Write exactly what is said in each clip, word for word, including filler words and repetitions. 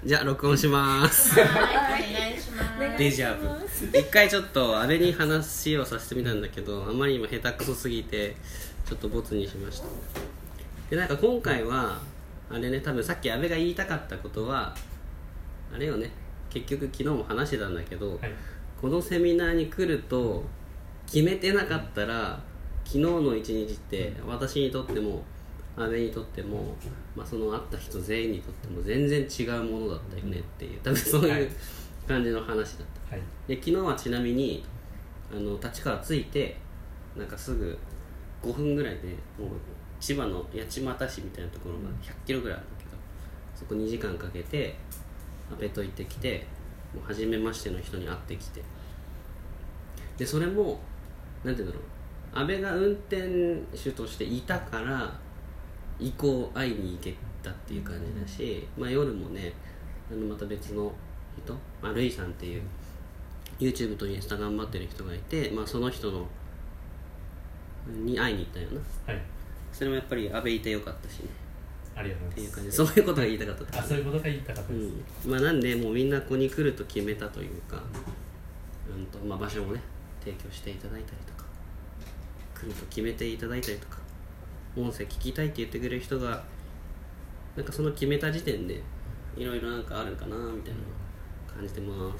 じゃあ録音しますはい、お願いします。 デジャブ。一回ちょっと安倍に話をさせてみたんだけど、あまりにも下手くそすぎてちょっとボツにしました。でなんか今回はあれね、多分さっき安倍が言いたかったことはあれよね、結局昨日も話してたんだけど、はい、このセミナーに来ると決めてなかったら昨日の一日って私にとっても安倍にとっても、まあ、その会った人全員にとっても全然違うものだったよねっていう、多分そういう感じの話だった、はい、で昨日はちなみにあの立川着いてなんかすぐごふんぐらいでもう千葉の八街市みたいなところがひゃっキロぐらいあるんだけど、そこにじかんかけて安倍と行ってきて、もう初めましての人に会ってきて、でそれもなんていうんだろう、安倍が運転手としていたから行こう、会いに行けたっていう感じだし、まあ、夜もねあのまた別の人、まあ、ルイさんっていう YouTube とインスタ頑張ってる人がいて、まあ、その人のに会いに行ったよな、はい、それもやっぱり安倍いてよかったしね、 ありがとうございます。 っていう感じで、そういうことが言いたかった。 あ、そういうことが言いたかったです、 うん、まあ、なんでもうみんなここに来ると決めたというか、うんとまあ、場所もね提供していただいたりとか、来ると決めていただいたりとか、音声聞きたいって言ってくれる人がなんかその決めた時点でいろいろなんかあるかなみたいなの感じてます。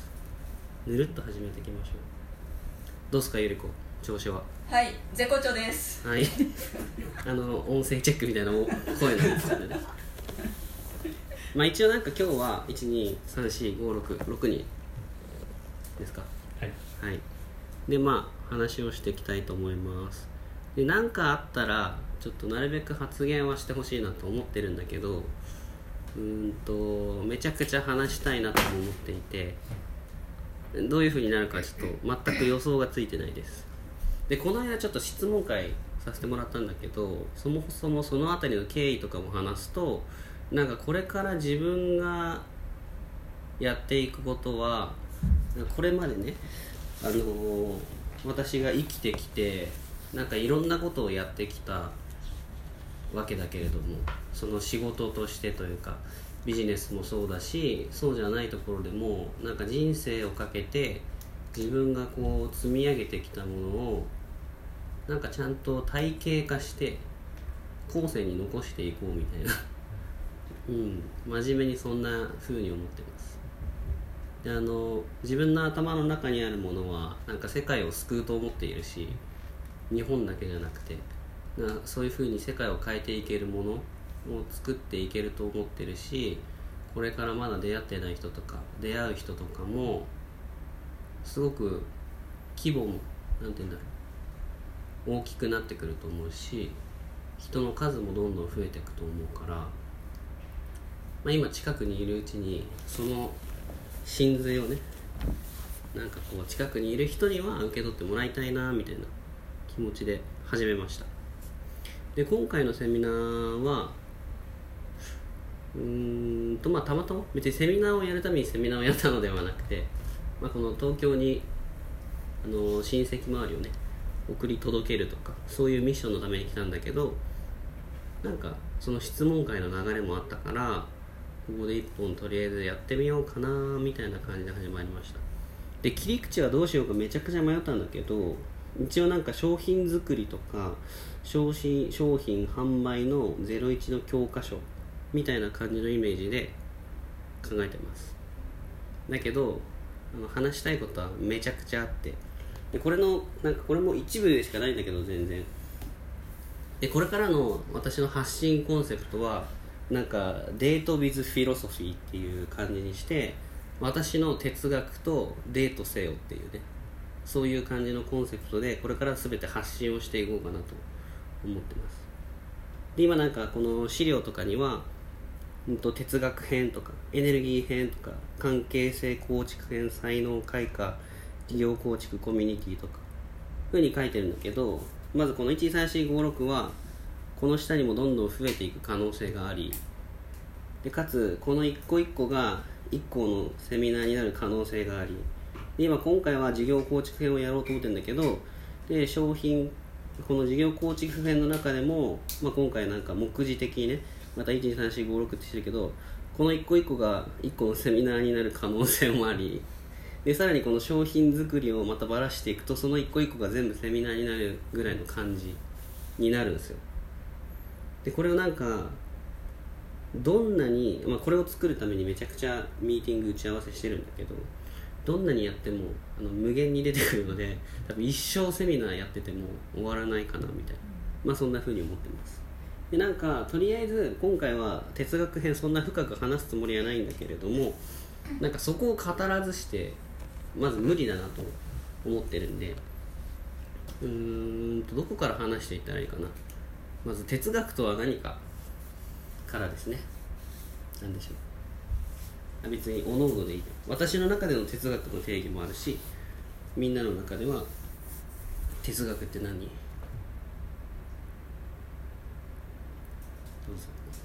ぬるっと始めていきましょう。どうすかゆり子、調子は？ はい、絶好調です。 はいあの音声チェックみたいな声なんですけどねまあ一応なんか今日はいち、に、さん、し、ご、ろく、ろくにんですか。 はい、 はい、でまあ話をしていきたいと思います。で何かあったらちょっとなるべく発言はしてほしいなと思ってるんだけど、うーんとめちゃくちゃ話したいなとも思っていて、どういう風になるかちょっと全く予想がついてないです。でこの間ちょっと質問会させてもらったんだけど、そもそもそのあたりの経緯とかも話すと、なんかこれから自分がやっていくことはこれまでね、あのー、私が生きてきてなんかいろんなことをやってきたわけだけれども、その仕事としてというかビジネスもそうだし、そうじゃないところでもなんか人生をかけて自分がこう積み上げてきたものをなんかちゃんと体系化して後世に残していこうみたいなうん真面目にそんな風に思ってます。であの自分の頭の中にあるものはなんか世界を救うと思っているし、日本だけじゃなくてなそういう風に世界を変えていけるものを作っていけると思ってるし、これからまだ出会ってない人とか出会う人とかもすごく規模もなんて言うんだろう、大きくなってくると思うし、人の数もどんどん増えていくと思うから、まあ、今近くにいるうちにその真髄をねなんかこう近くにいる人には受け取ってもらいたいなみたいな気持ちで始めました。で今回のセミナーはうーんとまあたまたま別にセミナーをやるためにセミナーをやったのではなくて、まあ、この東京にあの親戚周りをね送り届けるとかそういうミッションのために来たんだけど、なんかその質問会の流れもあったからここで一本とりあえずやってみようかなみたいな感じで始まりました。で切り口はどうしようかめちゃくちゃ迷ったんだけど、一応なんか商品作りとか商品、商品販売のゼロイチの教科書みたいな感じのイメージで考えてます。だけどあの話したいことはめちゃくちゃあって、でこれのなんかこれも一部でしかないんだけど全然でこれからの私の発信コンセプトはなんかデート with フィロソフィーっていう感じにして、私の哲学とデートせよっていうね、そういう感じのコンセプトでこれから全て発信をしていこうかなと思ってます。で今なんかこの資料とかにはうんと哲学編とかエネルギー編とか関係性構築編、才能開花、事業構築、コミュニティとかふうに書いてるんだけど、まずこのいち、に、さん、し、ご、ろくはこの下にもどんどん増えていく可能性があり、でかつこの一個一個が一個のセミナーになる可能性があり、で今今回は事業構築編をやろうと思ってるんだけど、で商品この事業構築編の中でも、まあ、今回なんか目次的にねまたいち、に、さん、し、ご、ろくってしてるけど、 この一個一個が一個のセミナーになる可能性もあり、でさらにこの商品作りをまたばらしていくと、その一個一個が全部セミナーになるぐらいの感じになるんですよ。でこれをなんかどんなに、まあ、これを作るためにめちゃくちゃミーティング打ち合わせしてるんだけど、どんなにやってもあの無限に出てくるので、多分一生セミナーやってても終わらないかなみたいな、まあそんな風に思ってます。でなんかとりあえず今回は哲学編そんな深く話すつもりはないんだけれども、なんかそこを語らずしてまず無理だなと思ってるんで、うーんとどこから話していったらいいかな。まず哲学とは何かからですね。何でしょう、別におのおのでいい。私の中での哲学の定義もあるし、みんなの中では哲学って何？どうぞ。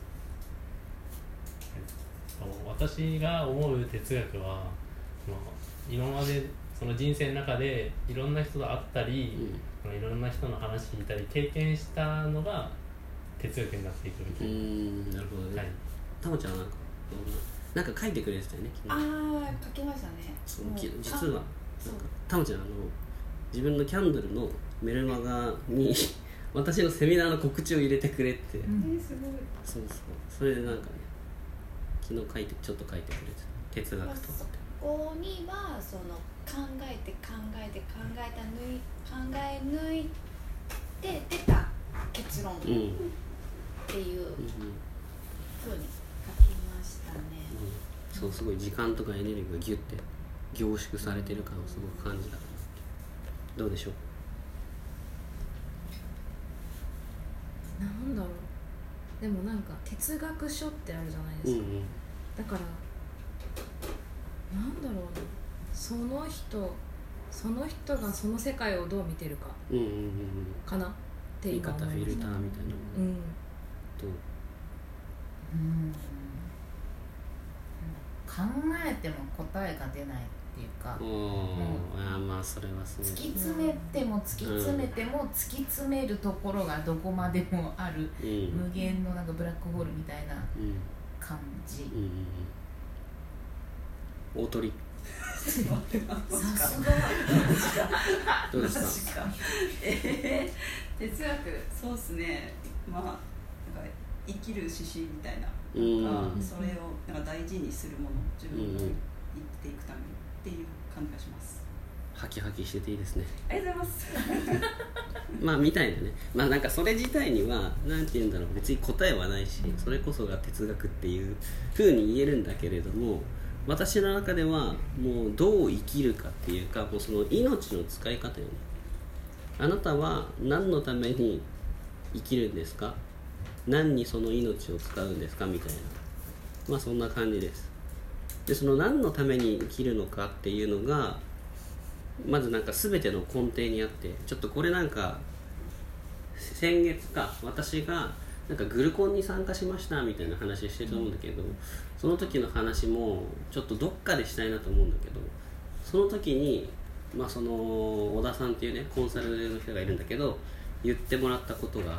私が思う哲学は、その今までその人生の中でいろんな人と会ったり、うん、いろんな人の話聞いたり経験したのが哲学になっていくみたいな。 うーん、なるほどね。はい、たまちゃんはなんかなんか書いてくれてたよね。 ああ、書きましたね。 そう、実はなんかたまちゃんあの自分のキャンドルのメルマガに私のセミナーの告知を入れてくれって、 うん、えー、すごい。 そうそう、それでなんかね、昨日書いてちょっと書いてくれてた哲学と、まあ、 そこにはその考えて考えて考えた抜い考え抜いて出た結論っていうふうに書きましたね、 うんうん、そう、すごい時間とかエネルギーがギュッて凝縮されてる感をすごく感じた。どうでしょう。なんだろう、でもなんか哲学書ってあるじゃないですか、うんうん、だからなんだろうな、その人その人がその世界をどう見てるかかなって今思いました。 見方フィルターみたいな、 うん、 どう、うん考えても答えが出ないっていうか、 おー、あ、まあそれはそう、 突き詰めても突き詰めても突き詰めるところがどこまでもある、うん、無限のなんかブラックホールみたいな感じ、うんうんうん、大鳥さすがどうですか？ えー、哲学、そうっすね、まあなんか生きる指針みたいな、なんかそれをなんか大事にするもの、自分が生きていくためにっていう感じがします。 ハキハキしてていいですね。 ありがとうございますまあみたいなね、まあなんかそれ自体にはなんて言うんだろう、別に答えはないし、それこそが哲学っていう風に言えるんだけれども、私の中ではもうどう生きるかっていうか、もうその命の使い方よね。あなたは何のために生きるんですか、何にその命を使うんですかみたいな、まあそんな感じです。でその何のために生きるのかっていうのがまずなんか全ての根底にあって、ちょっとこれなんか先月か私がなんかグルコンに参加しましたみたいな話してると思うんだけど、その時の話もちょっとどっかでしたいなと思うんだけど、その時にまあその小田さんっていうねコンサルの人がいるんだけど、言ってもらったことがあって、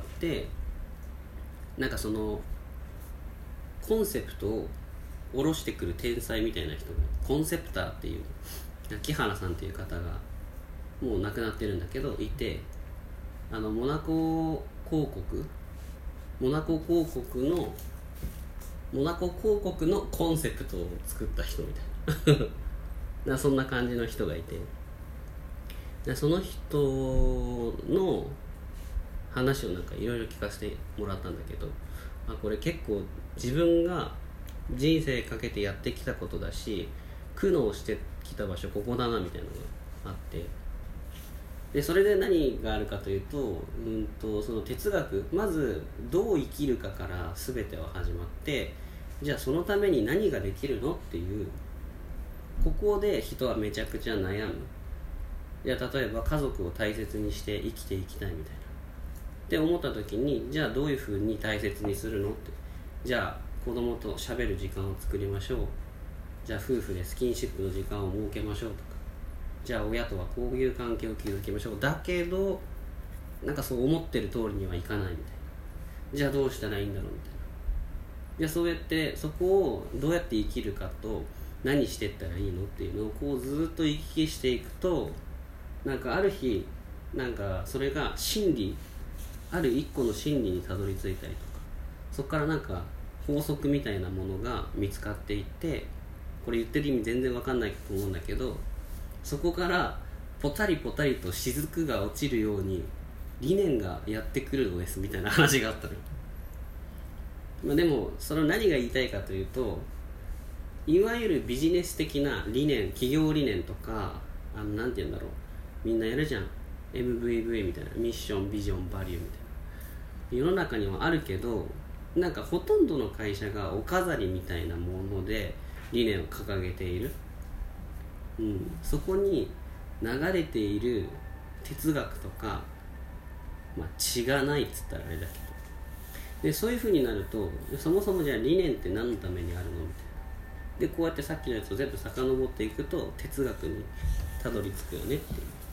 なんかそのコンセプトを下ろしてくる天才みたいな人が、コンセプターっていう木原さんっていう方がもう亡くなってるんだけどいて、あのモナコ広告モナコ広告のモナコ広告のコンセプトを作った人みたいななそんな感じの人がいて、でその人の話をなんかいろいろ聞かせてもらったんだけど、あ、これ結構自分が人生かけてやってきたことだし、苦悩してきた場所ここだなみたいなのがあって、でそれで何があるかというと、うんとその哲学、まずどう生きるかから全ては始まって、じゃあそのために何ができるのっていう、ここで人はめちゃくちゃ悩む。いや例えば家族を大切にして生きていきたいみたいなって思った時に、じゃあどういうふうに大切にするのって、じゃあ子供と喋る時間を作りましょう、じゃあ夫婦でスキンシップの時間を設けましょうとか、じゃあ親とはこういう関係を築きましょう、だけどなんかそう思ってる通りにはいかないみたいな、じゃあどうしたらいいんだろうみたいな。 じゃあそうやってそこをどうやって生きるかと何していったらいいのっていうのをこうずっと行き来していくと、なんかある日なんかそれが真理、ある一個の真理にたどり着いたりとか、そこからなんか法則みたいなものが見つかっていって、これ言ってる意味全然わかんないと思うんだけど、そこからポタリポタリと雫が落ちるように理念がやってくるのですみたいな話があったのよ。まあ、でもその何が言いたいかというと、いわゆるビジネス的な理念、企業理念とか、あのなんて言うんだろう、みんなやるじゃん エムブイブイ みたいな、ミッションビジョンバリューみたいな、世の中にはあるけど、なんかほとんどの会社がお飾りみたいなもので理念を掲げている、うん、そこに流れている哲学とか、まあ、血がないっつったらあれだけど、でそういう風になると、そもそもじゃあ理念って何のためにあるのみたいな、でこうやってさっきのやつを全部遡っていくと哲学にたどり着くよねっていう、うん、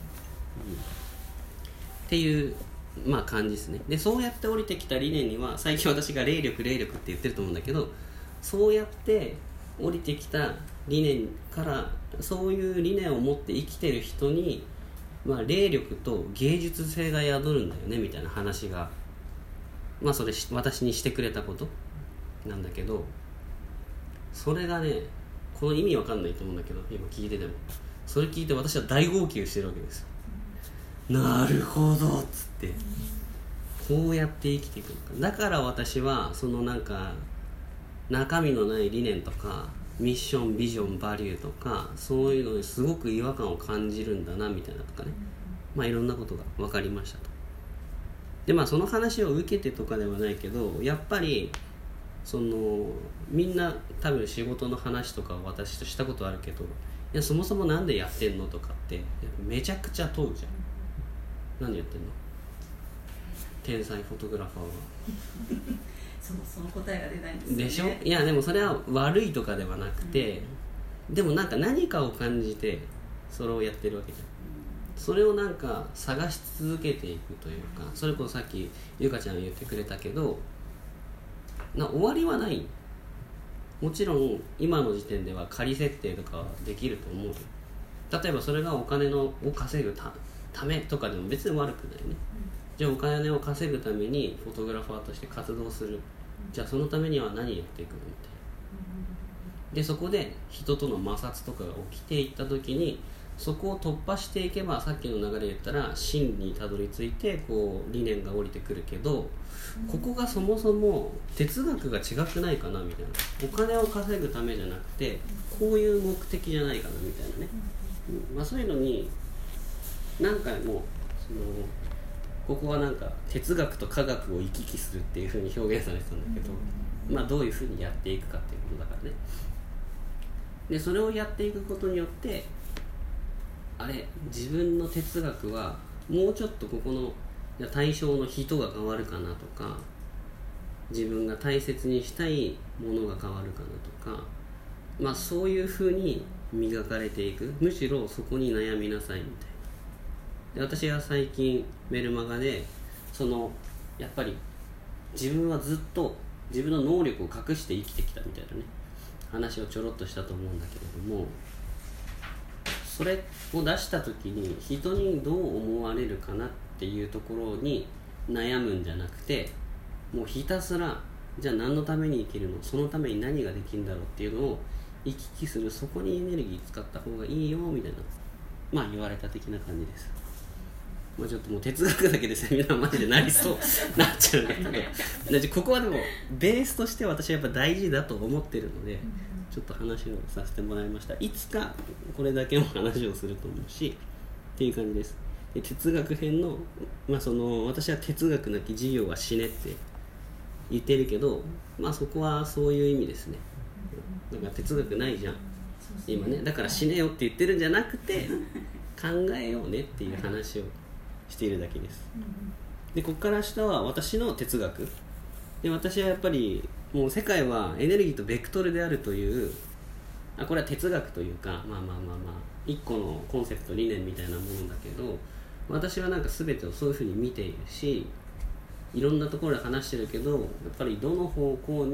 っていうまあ感じですね。でそうやって降りてきた理念には、最近私が霊力霊力って言ってると思うんだけど、そうやって降りてきた理念から、そういう理念を持って生きてる人に、まあ、霊力と芸術性が宿るんだよねみたいな話が、まあそれ私にしてくれたことなんだけど、それがね、この意味わかんないと思うんだけど、今聞いててもそれ聞いて私は大号泣してるわけですよ。なるほどっつって、こうやって生きていくのか。だから私はそのなんか中身のない理念とかミッションビジョンバリューとか、そういうのにすごく違和感を感じるんだなみたいなとかね、まあいろんなことが分かりましたと。でまあその話を受けてとかではないけど、やっぱりそのみんな多分仕事の話とかを私としたことあるけど、いやそもそもなんでやってんのとかってめちゃくちゃ問うじゃん。何やってんの天才フォトグラファーはそのその答えが出ないんですよね。 でしょ。いやでもそれは悪いとかではなくて、うん、でもなんか何かを感じてそれをやってるわけじゃん。それをなんか探し続けていくというか、それこそさっきゆかちゃんが言ってくれたけど、な終わりはない。もちろん今の時点では仮設定とかはできると思うよ。例えばそれがお金のを稼ぐ た, ためとかでも別に悪くないね、うん、じゃあお金を稼ぐためにフォトグラファーとして活動する、じゃあそのためには何やっていくのみたいな。でそこで人との摩擦とかが起きていった時に、そこを突破していけば、さっきの流れで言ったら真にたどり着いてこう理念が降りてくるけど、ここがそもそも哲学が違くないかなみたいな、お金を稼ぐためじゃなくてこういう目的じゃないかなみたいなね、うんまあ、そういうのに何回もそのここはなんか哲学と科学を行き来するっていう風に表現されてたんだけど、まあどういう風にやっていくかっていうことだからね。でそれをやっていくことによって、あれ自分の哲学はもうちょっとここの対象の人が変わるかなとか、自分が大切にしたいものが変わるかなとか、まあそういう風に磨かれていく。むしろそこに悩みなさいみたいな。で私は最近メルマガでそのやっぱり自分はずっと自分の能力を隠して生きてきたみたいなね話をちょろっとしたと思うんだけれども、それを出した時に人にどう思われるかなっていうところに悩むんじゃなくて、もうひたすらじゃあ何のために生きるの、そのために何ができるんだろうっていうのを行き来する、そこにエネルギー使った方がいいよみたいな、まあ言われた的な感じです。まあちょっともう哲学だけでセミナーマジでなりそうなっちゃうんだけど、ここはでもベースとして私はやっぱ大事だと思ってるので、ちょっと話をさせてもらいました。いつかこれだけの話をすると思うしっていう感じです。で哲学編の、まあ、その私は哲学なき事業は死ねって言ってるけど、まあそこはそういう意味ですね。だから哲学ないじゃん今ね、だから死ねよって言ってるんじゃなくて考えようねっていう話をしているだけです。でここから下は私の哲学で、私はやっぱりもう世界はエネルギーとベクトルであるという、あこれは哲学というか、まあまあまあまあ一個のコンセプト理念みたいなものだけど、私はなんか全てをそういうふうに見ているし、いろんなところで話してるけど、やっぱりどの方向に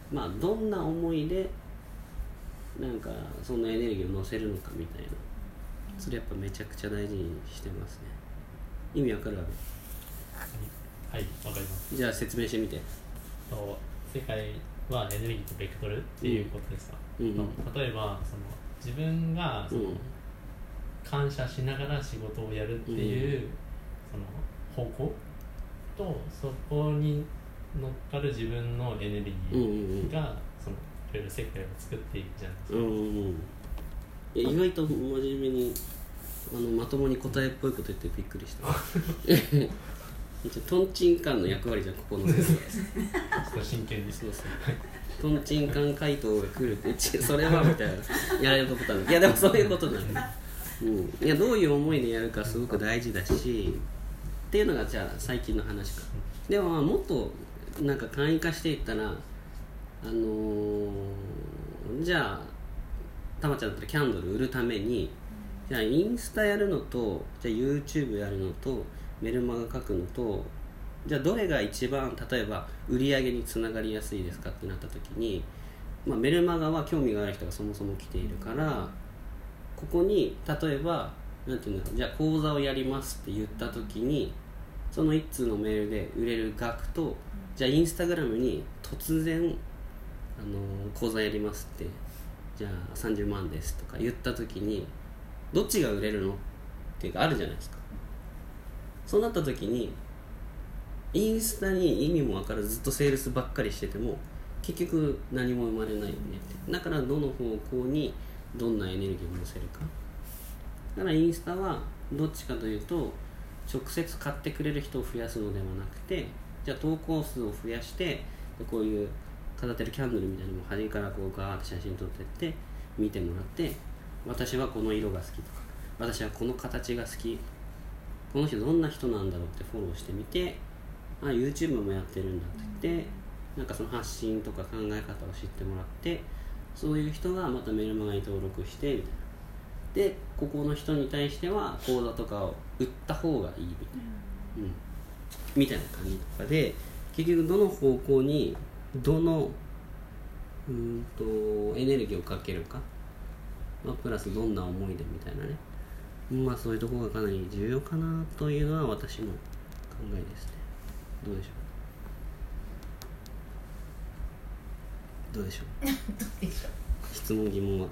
まあどんな思いでなんかそんなエネルギーを乗せるのかみたいな、それやっぱめちゃくちゃ大事にしてますね。意味わかる？ はい、わかります。 じゃあ説明してみて。 世界はエネルギーとベクトルっていうことですか、うんうん、例えばその自分がその、うん、感謝しながら仕事をやるっていう、うん、その方向と、そこに乗っかる自分のエネルギーが、うんうん、そのいろいろ世界を作っていくじゃないですか、うんうん、 いや意外と真面目にあのまともに答えっぽいこと言ってびっくりしたトンチンカンの役割じゃん、ここの先生真剣にそうそうトンチンカン回答が来るってそれはみたいなやられることなんだ。いやでもそういうことなんだ、うん、いやどういう思いでやるかすごく大事だしっていうのがじゃあ最近の話か。でもまあもっとなんか簡易化していったら、あのー、じゃあたまちゃんだったらキャンドル売るためにじゃあインスタやるのとじゃあ YouTube やるのとメルマガ書くのと、じゃあどれが一番例えば売り上げにつながりやすいですかってなった時に、まあ、メルマガは興味がある人がそもそも来ているから、ここに例えばなんていうのか、じゃあ講座をやりますって言った時にその一通のメールで売れる額と、じゃあインスタグラムに突然、あのー、講座やりますってじゃあさんじゅうまんですとか言った時にどっちが売れるのっていうかあるじゃないですか。そうなった時にインスタに意味も分からずずっとセールスばっかりしてても結局何も生まれないよねって。だからどの方向にどんなエネルギーを乗せるか。だからインスタはどっちかというと直接買ってくれる人を増やすのではなくて、じゃあ投稿数を増やしてこういう飾ってるキャンドルみたいにも端からこうガーッと写真撮ってって見てもらって、私はこの色が好きとか私はこの形が好き、この人どんな人なんだろうってフォローしてみて、あ YouTube もやってるんだって言って、なんかその発信とか考え方を知ってもらって、そういう人がまたメルマガに登録してみたいな。でここの人に対しては講座とかを売った方がいいみたいな、うん、みたいな感じとかで、結局どの方向にどのうーんとエネルギーをかけるか、まあ、プラスどんな思いでみたいなね、まあそういうところがかなり重要かなというのは私の考えですね。どうでしょうどうでしょうどうでしょう質問疑問は。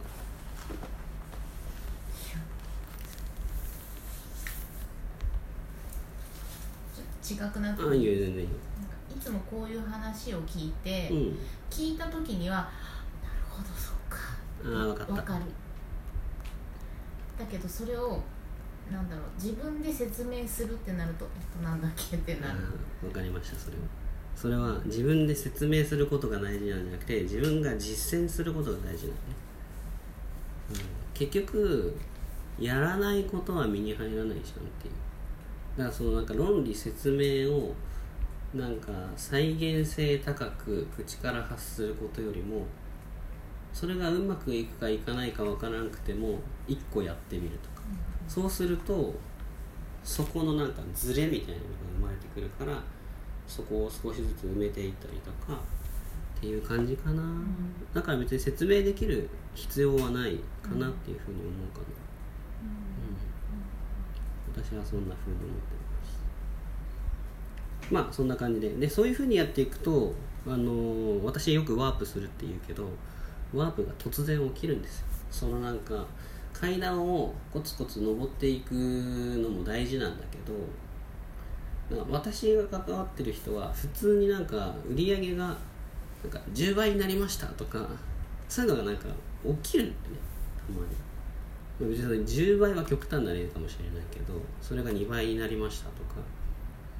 違くなってああいいよ全然いいよ。 いつもこういう話を聞いて、 うん、 聞いた時にはなるほどそうかあ分かった分かる。だけどそれをなんだろう自分で説明するってなるとなんだっけってなる。 分かりました。それはそれは自分で説明することが大事なんじゃなくて自分が実践することが大事なんね、うん、結局やらないことは身に入らないじゃんっていう。だからそのなんか論理説明をなんか再現性高く口から発することよりも、それがうまくいくかいかないかわからなくても一個やってみるとか、うん、そうするとそこのなんかズレみたいなのが生まれてくるから、そこを少しずつ埋めていったりとかっていう感じかな、うん、だから別に説明できる必要はないかなっていうふうに思うかな、うんうん、私はそんなふうに思ってます。まあそんな感じで、でそういうふうにやっていくと、あのー、私よくワープするって言うけど、ワープが突然起きるんですよ。そのなんか階段をコツコツ登っていくのも大事なんだけど、なんか私が関わってる人は普通になんか売り上げがなんかじゅうばいになりましたとか、そういうのがなんか起きるんだよね、たまに。別にじゅうばいは極端な例かもしれないけど、それがにばいになりましたとか、うん、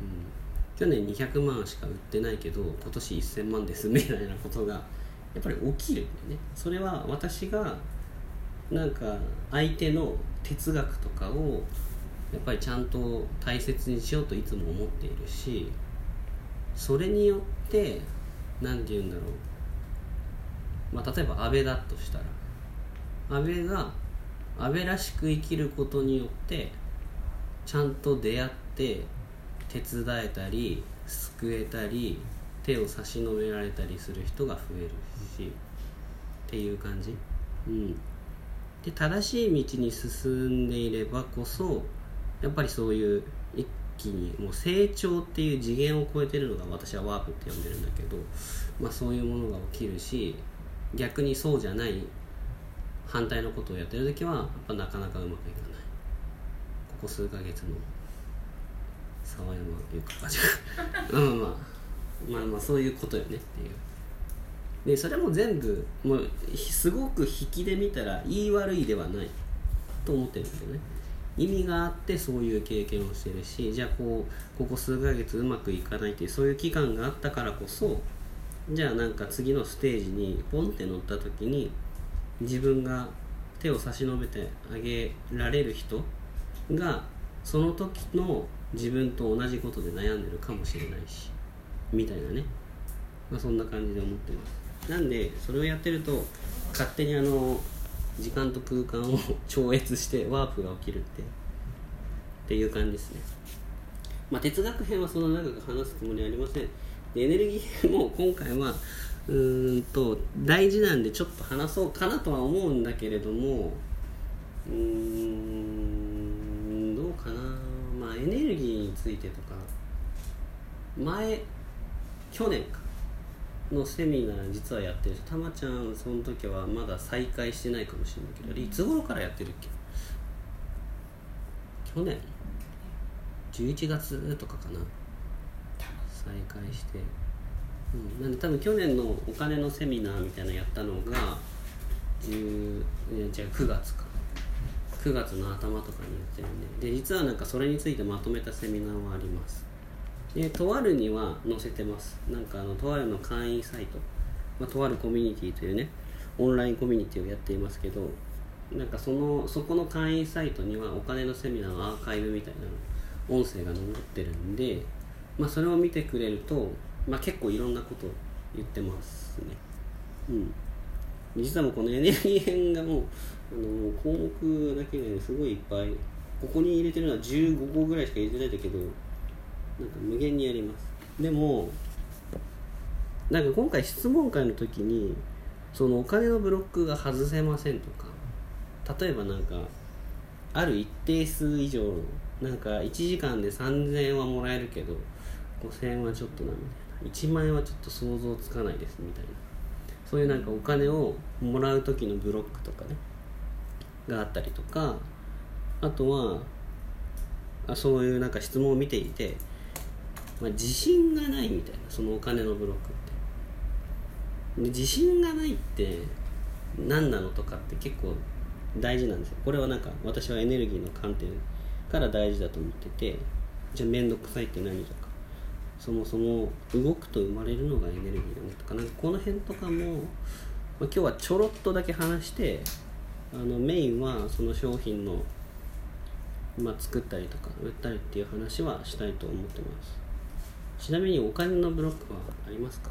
去年にひゃくまんしか売ってないけど今年せんまんですみたいなことがやっぱり起きるんだよね。それは私がなんか相手の哲学とかをやっぱりちゃんと大切にしようといつも思っているし、それによって何て言うんだろう、まあ、例えば安倍だとしたら、安倍が安倍らしく生きることによってちゃんと出会って手伝えたり救えたりっ手を差し伸べられたりする人が増えるしっていう感じ、うん、で正しい道に進んでいればこそやっぱりそういう一気にもう成長っていう次元を超えてるのが私はワープって呼んでるんだけど、まあ、そういうものが起きるし逆にそうじゃない反対のことをやってる時はやっぱなかなかうまくいかない。ここ数ヶ月の沢山ゆかかじゃうんまあまあまあそういうことよねっていう。でそれも全部もうすごく引きで見たら言い悪いではないと思ってるんだけどね。意味があってそういう経験をしてるし、じゃあこうここ数ヶ月うまくいかないっていうそういう期間があったからこそ、じゃあなんか次のステージにポンって乗った時に自分が手を差し伸べてあげられる人がその時の自分と同じことで悩んでるかもしれないしみたいなね、まあ、そんな感じで思ってます。なんでそれをやってると勝手にあの時間と空間を超越してワープが起きるってっていう感じですね。まあ哲学編はそんな長く話すつもりはありません。でエネルギー編も今回はうーんと大事なんでちょっと話そうかなとは思うんだけれども、うーんどうかな。まあエネルギーについてとか前去年かのセミナー実はやってるし、たまちゃんその時はまだ再開してないかもしれないけど、いつ頃からやってるっけ。去年じゅういちがつとかかな再開して、うん、なんで多分去年のお金のセミナーみたいなのやったのがじゅうえじゃあくがつかくがつの頭とかにやってるんで、で実はなんかそれについてまとめたセミナーはあります。でとあるには載せてます。なんかあのとあるの会員サイト、まあ、とあるコミュニティというねオンラインコミュニティをやっていますけど、なんかそのそこの会員サイトにはお金のセミナーのアーカイブみたいなの音声が残ってるんで、まあ、それを見てくれると、まあ、結構いろんなこと言ってますね。うん実はもうこのエネルギー編がもうあの項目だけですごいいっぱいここに入れてるのはじゅうごこぐらいしか入れてないんだけど、なんか無限にやります。でもなんか今回質問会の時にそのお金のブロックが外せませんとか、例えばなんかある一定数以上なんかいちじかんでさんぜんえんはもらえるけどごせんえんはちょっとなみたいな、いちまんえんはちょっと想像つかないですみたいな、そういうなんかお金をもらう時のブロックとかねがあったりとか、あとはあそういうなんか質問を見ていて、まあ、自信がないみたいな、そのお金のブロックってで自信がないって何なのとかって結構大事なんですよ。これはなんか私はエネルギーの観点から大事だと思ってて、じゃあ面倒くさいって何とか、そもそも動くと生まれるのがエネルギーだねとか、なんかこの辺とかも、まあ、今日はちょろっとだけ話して、あのメインはその商品の、まあ、作ったりとか売ったりっていう話はしたいと思ってます。ちなみにお金のブロックはありますか？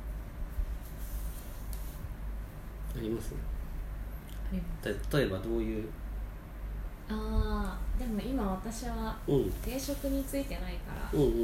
あります？ あります。 例えばどういう？ ああでも今私は定職についてないから、 うんうん、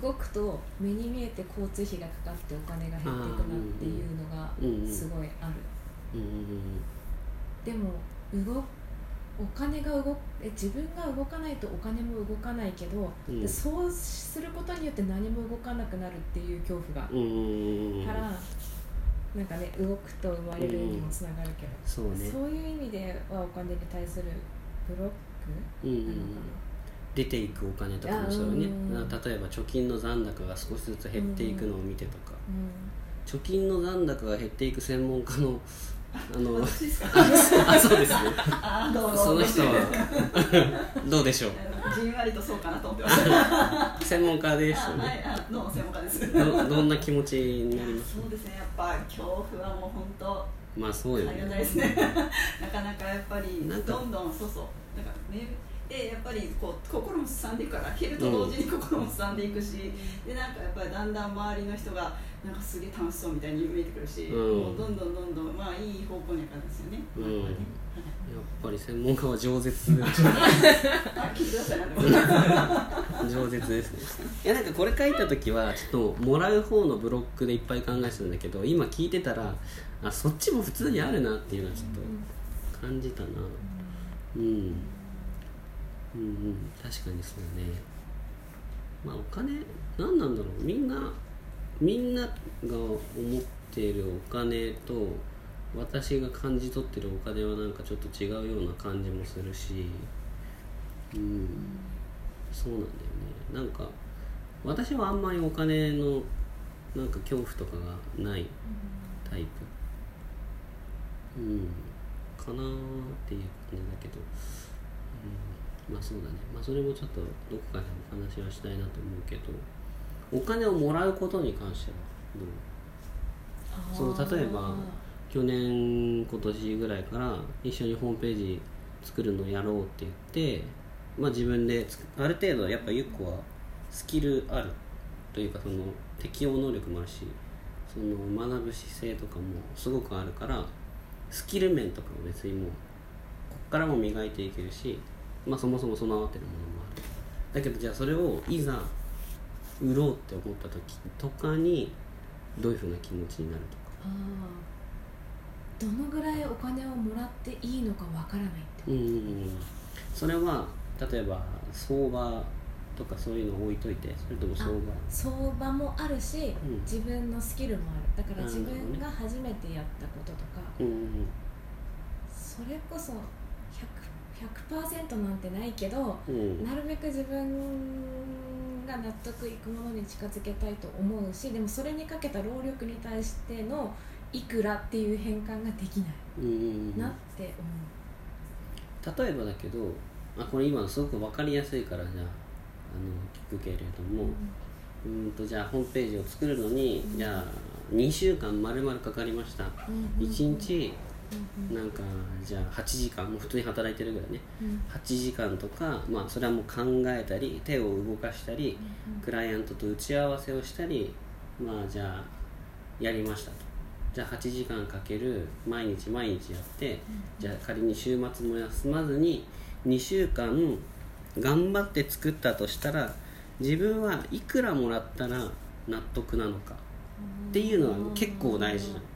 動くと目に見えて交通費がかかってお金が減っていくなっていうのがすごいある。 うんうんうん、 でも動お金が動え自分が動かないとお金も動かないけど、うん、でそうすることによって何も動かなくなるっていう恐怖が、 うん、 からなんかね動くと生まれるにもつながるけど、 うん、そうね、 そういう意味ではお金に対するブロックなのかな、うん、 出ていくお金とかもそうよね、うん、例えば貯金の残高が少しずつ減っていくのを見てとか、うんうん、貯金の残高が減っていく専門家のあのあ, あそうですねあどうその人はどうでしょう。 じんわりとそうかなと思ってました専門家ですよね。 はい、あどうも専門家です。 ど, どんな気持ちになりますか？ そうですね、やっぱ恐怖はもう本当まあそうよね、 ないですねなかなかやっぱりどんどんそうそうなんかねでやっぱりこう心もすさんでいくから減ると同時に心もすさんでいくし、うん、でなんかやっぱりだんだん周りの人がなんかすげえ楽しそうみたいに見えてくるし、うん、もうどんどんどんどんまあいい方向にはんですよね。 うん、 ね、 やっぱり専門家は饒舌あ、聞いてください。 饒舌ですね。いやなんかこれ書いた時はちょっともらう方のブロックでいっぱい考えてたんだけど、今聞いてたらあそっちも普通にあるなっていうのはちょっと感じたな。うん、うん、うん、確かにそうね。まあお金何なんだろう、みんなみんなが思っているお金と私が感じ取ってるお金はなんかちょっと違うような感じもするし、うん、そうなんだよね。なんか私はあんまりお金のなんか恐怖とかがないタイプ、うん、かなーっていう感じだけど、うん、まあそうだね。まあそれもちょっとどこかでお話はしたいなと思うけど、お金をもらうことに関してはどう？その例えば去年今年ぐらいから一緒にホームページ作るのをやろうって言って、まあ、自分である程度やっぱゆっこはスキルあるというか、その適応能力もあるし、その学ぶ姿勢とかもすごくあるから、スキル面とかも別にもうこっからも磨いていけるし、まあ、そもそも備わってるものもある。だけどじゃあそれをいざ売ろうって思った時とかにどういうふうな気持ちになるとか。 あどのぐらいお金をもらっていいのかわからないって。 うんうんうん。それは例えば相場とかそういうのを置いといて、それとも相場？ 相場もあるし、 うん、 自分のスキルもある。だから自分が初めてやったこととか、 うんうんうん、 それこそ ひゃくパーセント なんてないけど、 うん、 なるべく自分が納得いくものに近づけたいと思うし、でもそれにかけた労力に対してのいくらっていう変換ができない、 うんうんうん、 なって思う。例えばだけど、あこれ今のすごく分かりやすいからじゃあ、あの聞くけれども、うん、うんとじゃあホームページを作るのに、うん、じゃあにしゅうかん丸々かかりました、うん、いちにちなんかじゃあはちじかん、もう普通に働いてるぐらいね、うん、はちじかんとか、まあそれはもう考えたり手を動かしたり、うん、クライアントと打ち合わせをしたり、まあじゃあやりましたと。じゃあはちじかんかける毎日毎日やって、うん、じゃあ仮に週末も休まずににしゅうかん頑張って作ったとしたら、自分はいくらもらったら納得なのかっていうのは結構大事な。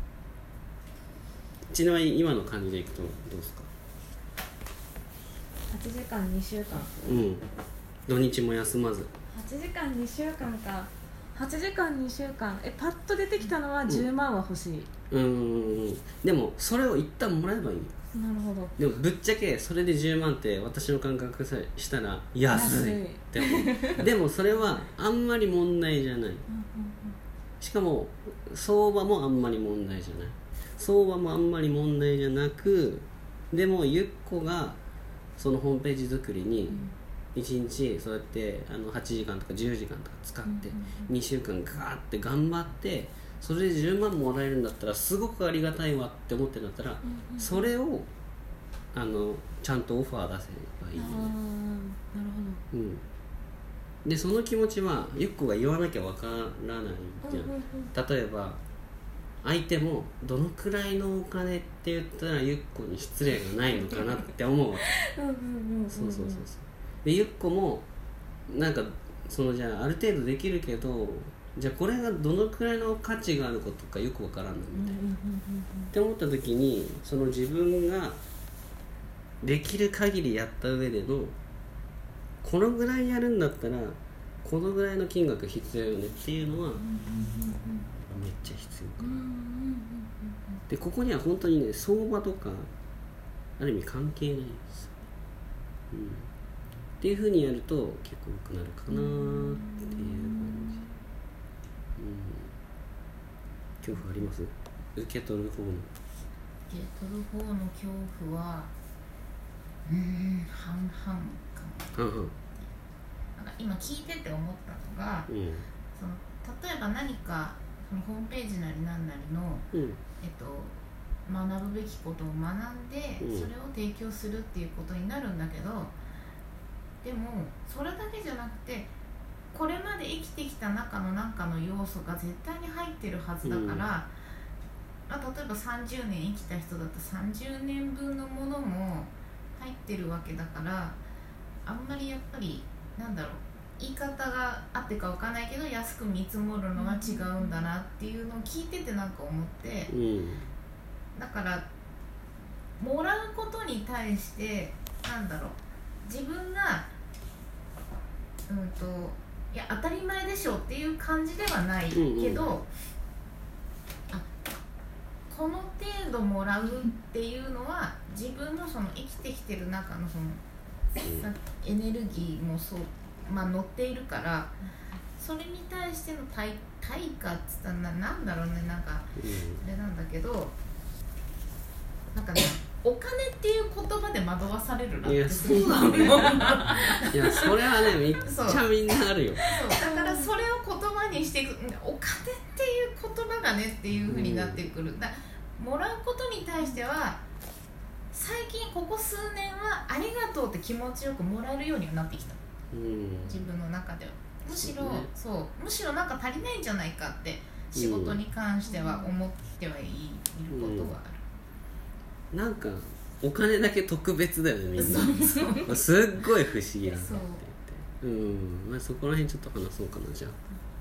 ちなみに今の感じでいくとどうですか？ はちじかんにしゅうかん、 うん、土日も休まずはちじかんにしゅうかんか。はちじかんにしゅうかん、えパッと出てきたのはじゅうまんは欲しい。 うん、うん、でもそれを一旦もらえばいい。 なるほど。 でもぶっちゃけそれでじゅうまんって私の感覚さえしたら安いって思う。でもそれはあんまり問題じゃない。しかも相場もあんまり問題じゃない。相場もあんまり問題じゃなく、でもゆっこがそのホームページ作りにいちにちそうやってあのはちじかんとかじゅうじかんとか使ってにしゅうかんガーって頑張って、それでじゅうまんもらえるんだったらすごくありがたいわって思ってるんだったら、それをあのちゃんとオファー出せばいいよね。 あーなるほど。 うんでその気持ちはゆっこが言わなきゃわからないじゃん。例えば相手もどのくらいのお金って言ったらゆっこに失礼がないのかなって思うわけ。そうそうそうそう。でゆっこもなんかそのじゃあある程度できるけど、じゃあこれがどのくらいの価値があることかよくわからんのみたいなって思った時に、その自分ができる限りやった上でのこのぐらいやるんだったらこのぐらいの金額必要よねっていうのはめっちゃ必要かな。でここには本当にね相場とかある意味関係ないんです、うん、っていう風にやると結構良くなるかなっていう感じ、うん、恐怖あります？受け取る方の受け取る方の恐怖はうーん半々かな。 半々。 なんか今聞いてて思ったのが、 うん、 その例えば何かそのホームページなり何なりの、 うんえっと、学ぶべきことを学んで、 うん、 それを提供するっていうことになるんだけど、でもそれだけじゃなくてこれまで生きてきた中の何かの要素が絶対に入ってるはずだから、 まあ、例えばさんじゅうねん生きた人だとさんじゅうねんぶんのものも入ってるわけだから、あんまりやっぱりなんだろう、言い方があってかわかんないけど安く見積もるのが違うんだなっていうのを聞いててなんか思って、 うん、 だからもらうことに対してなんだろう、自分がうんといや当たり前でしょっていう感じではないけど、うんうん、あこの程度もらうっていうのは自分のその生きてきてる中のそのエネルギーもそう、まあ、乗っているから、それに対しての対対価っつったらなんだろうね、なんかあれなんだけど、なんかねお金っていう言葉で惑わされるなってすごい思う。いやそれはねめっちゃみんなあるよ。 そうだからそれを言葉にしていく、お金っていう言葉がねっていう風になってくる。だもらうことに対しては最近ここ数年はありがとうって気持ちよくもらえるようにはなってきた、うん、自分の中では。むしろ、ね、そうむしろなんか足りないんじゃないかって仕事に関しては思ってはいることはある、 うん、なんかお金だけ特別だよねみんな。そうそうすっごい不思議なんだって言って、うん、まあ、そこら辺ちょっと話そうかなじゃあ。